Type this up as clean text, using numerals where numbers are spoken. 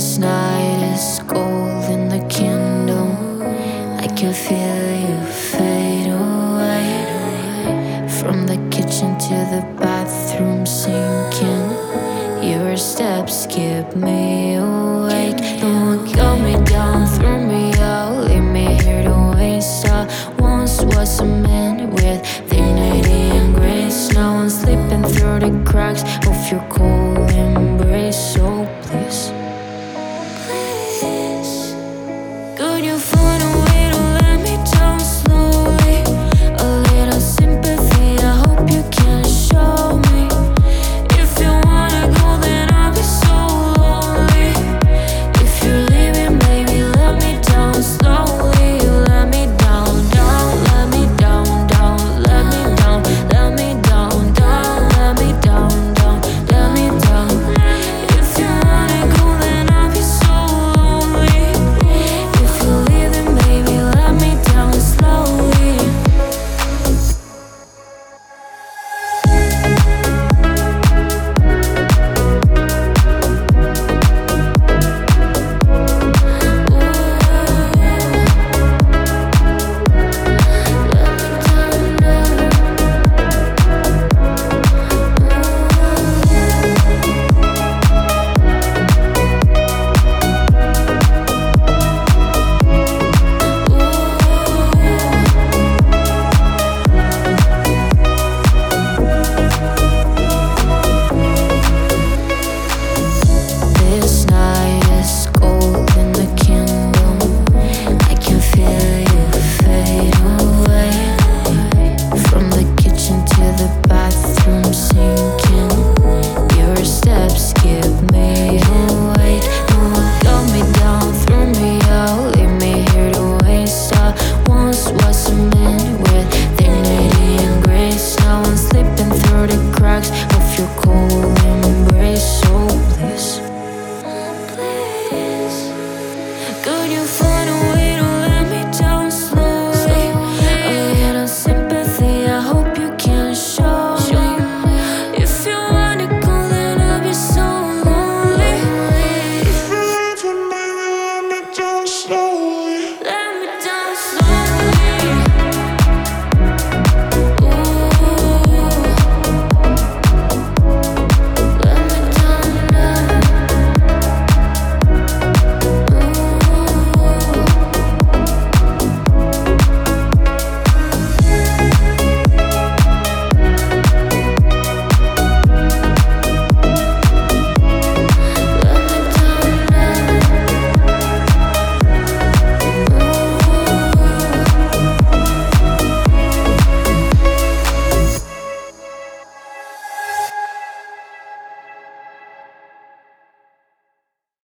This night is gold in the candle. I can feel you fade away. From the kitchen to the bathroom sinking. Your steps keep me awake. No one got me down, threw me out, leave me here to waste. I once was a man with dignity and grace. Now I'm slipping through the cracks of your cold